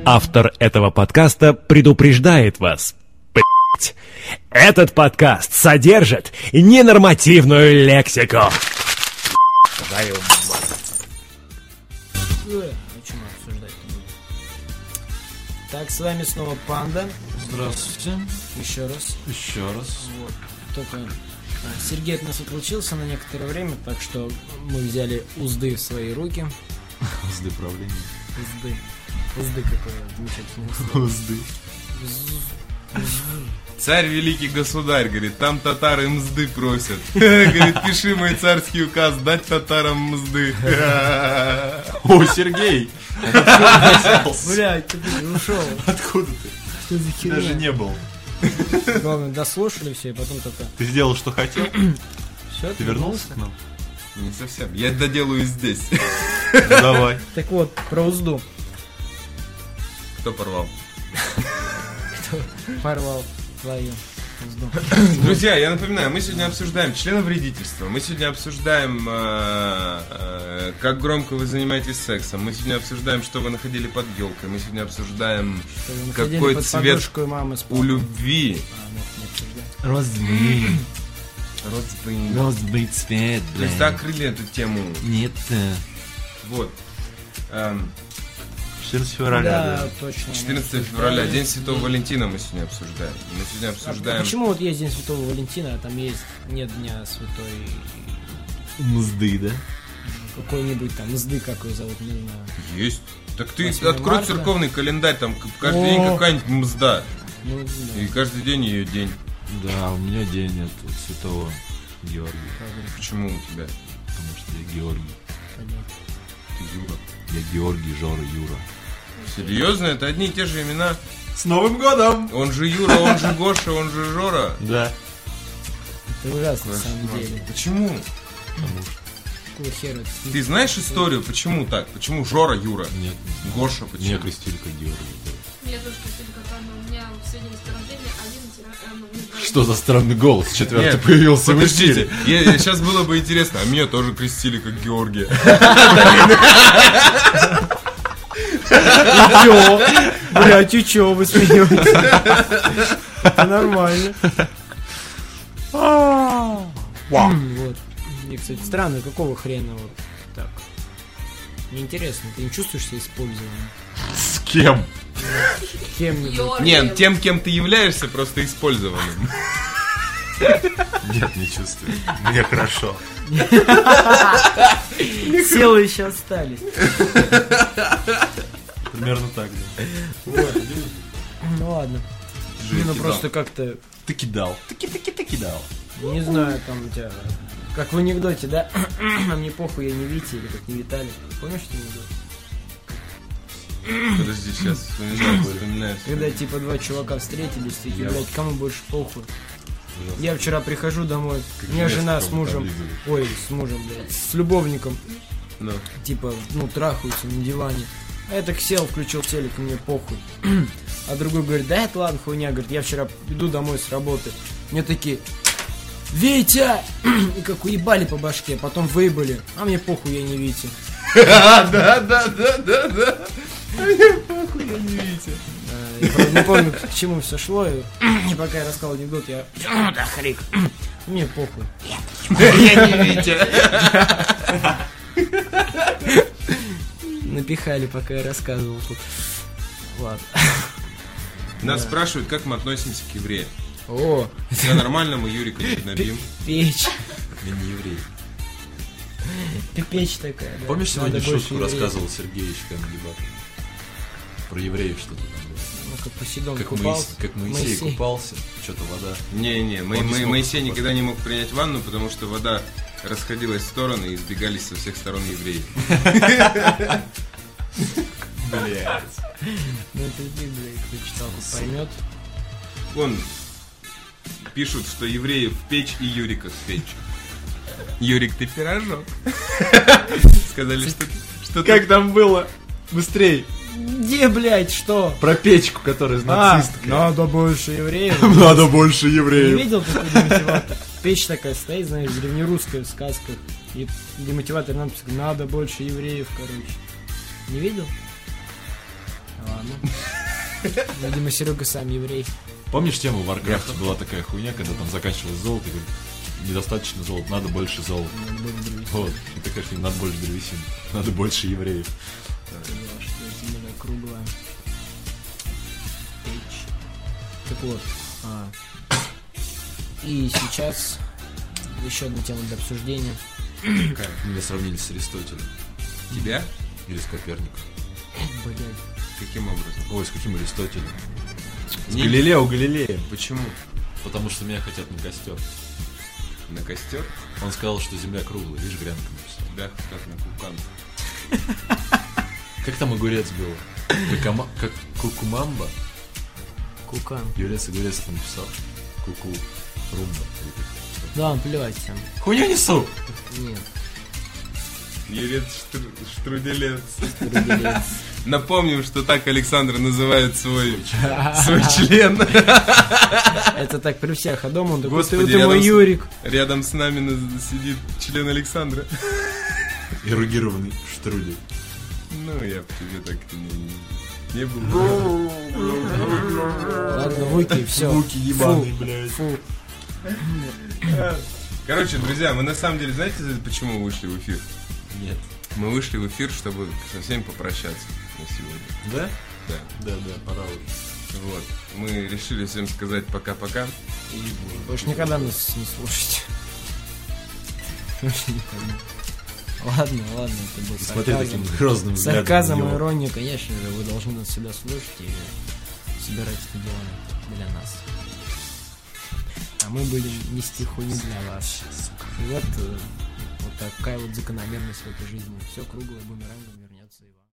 Автор этого подкаста предупреждает вас. Этот подкаст содержит ненормативную лексику. Так, с вами снова Панда. Здравствуйте. Еще раз. Вот. Только Сергей от нас отлучился на некоторое время, так что мы взяли узды в свои руки. Узды правления. Узды какое замечательное слово. Узды. Царь великий государь, говорит, там татары мзды просят. Говорит, пиши мой царский указ, дать татарам мзды. О, Сергей! Блядь, ты ушел. Откуда ты? Что за херня? Даже не был. Главное, дослушали все, и потом только... Ты сделал, что хотел? Все, Ты вернулся к нам? Не совсем, я доделаю здесь. Давай. Так вот, про узду. Кто порвал? Порвал твою узду. Друзья, я напоминаю, мы сегодня обсуждаем членовредительство, мы сегодня обсуждаем, как громко вы занимаетесь сексом, мы сегодня обсуждаем, что вы находили под елкой, мы сегодня обсуждаем, какой цвет у любви. Розовый. Розовый. Розовый цвет, То есть закрыли эту тему. Нет. Вот. 14 февраля, Да, точно. 14 февраля, День Святого Валентина мы сегодня обсуждаем. Мы сегодня обсуждаем... А почему вот есть День Святого Валентина, а там есть нет Дня Святой... Мзды, да? Какой-нибудь там мзды, как ее зовут, не знаю. Есть. Так ты 8 открой марта. церковный календарь, там каждый день какая-нибудь мзда. Ну, да. И каждый день ее день. Да, у меня день от святого Георгия. Почему у тебя? Потому что я Георгий. Ты Юра. Я Георгий, Жора, Юра. Серьезно? Это одни и те же имена? С Новым годом! Он же Юра, он же Гоша, он же Жора. Да. Это ужасно, на самом деле. Почему? Какого хера это? Ты знаешь историю, почему так? Почему Жора Юра? Нет. Гоша почему? Меня крестили как Георгий. Я тоже крестили как Анна. У меня в среднем рождения один Что за странный голос четвертый Нет, появился в подождите, эфире? сейчас было бы интересно, а меня тоже крестили как Георгия. И чё? Блядь, и чё вы смеетесь? Это нормально. Вот. И, кстати, странно, какого хрена вот так? Неинтересно, ты не чувствуешь себя использованным? С кем? Кем-нибудь? Нет, тем, кем ты являешься, просто использованным. Нет, не чувствую. Мне хорошо. Силы еще остались. Примерно так, да. Ну ладно. Не, ну просто как-то, Ты кидал. Ты кидал. не знаю, там у тебя... Как в анекдоте, да? А мне похуй, я не Витя, или как не Виталий. Помнишь этот анекдот? Подожди, сейчас вспоминаю. Когда типа два чувака встретились, такие, блядь, кому больше похуй? Я вчера прихожу домой, у меня жена с мужем, ой, с мужем, блядь, с любовником, Ну. типа, ну, трахаются на диване. А я так сел, включил телек, мне похуй. А другой говорит, да это ладно, хуйня, говорит, я вчера иду домой с работы. Мне такие, Витя! И как уебали по башке, потом выебали. А мне похуй, я не Витя. Да. Мне похуй, я не Витя. Я правда не помню, к чему все шло. И пока я рассказал анекдот, я... Да хрик. Мне похуй. Я не Витя. Напихали, пока я рассказывал тут. Ладно. Нас спрашивают, как мы относимся к евреям. О, Все нормально, мы Юрика не гнобим. печь. Я не еврей. Печь такая, да. Помнишь, Надо сегодня больше шутку евреев. рассказывал Сергеевич Камгибат? Про евреев что-то там было. Ну, как Посейдон Как купался. Моисей купался, что-то вода. Не, Он не смог Моисей просто. никогда не мог принять ванну, потому что вода расходилась в стороны и избегались со всех сторон евреи. Блядь. Ну, это ты, блядь, кто читал, тот поймет. Вон пишут, что евреи в печь и Юрика в печь. Юрик, ты пирожок. Сказали, что Как там было? Быстрей. Где, блядь, что? Про печку, которая из нацистка. Надо больше евреев. Надо больше Не евреев. видел такой демотиватор? Печь такая стоит, знаешь, древнерусская в сказках. И демотиватор надпись, надо больше евреев, короче. Не видел? Ладно. Ладно. Видимо, Серега сам еврей. Помнишь тему в Warcraft? Была такая хуйня, когда там заканчивалось золото, и говорит, недостаточно золота, надо больше золота. Вот. И такая фильм, надо больше древесины, надо больше евреев. Земля круглая. Печь. Так вот. И сейчас еще одна тема для обсуждения. Какая? Меня сравнили с Аристотелем. Тебя? Или с Коперником. Блядь. Каким образом? Ой, с каким Аристотелем? С Не- Галилеем. Почему? Потому что меня хотят на костер. На костер? Он сказал, что земля круглая, видишь, грянка написал. Да, как на кукан. Как там огурец был? Как кукумамба? Кукан. Юрец огурец там писал. Куку румба. Да, плевать там. Хуйня несу! Нет. Юрец Штруделец. Рубелец. Напомним, что так Александр называет свой член. Это так при всех, а дома он такой, Господи, ты мой рядом с- Юрик. Рядом с нами сидит член Александра. Эрогированный штрудель. Ну, я бы тебе так не был. Ладно, выки, все. ебаные, блядь. Фу. Короче, друзья, мы на самом деле, знаете, почему вышли в эфир? Нет. Мы вышли в эфир, чтобы со всеми попрощаться на сегодня. Да? Да. Да, пора уже. Вот. Мы решили всем сказать пока-пока. Больше никогда нас не слушайте. Больше никогда. Ладно, это был Смотри сарказм. таким грозным взглядом. Сарказм на и него. ирония, конечно же, вы должны нас всегда слушать и собирать стадионы для нас. А мы будем нести хуйню для вас. И вот такая вот закономерность в этой жизни. Все круглое, бумерангом.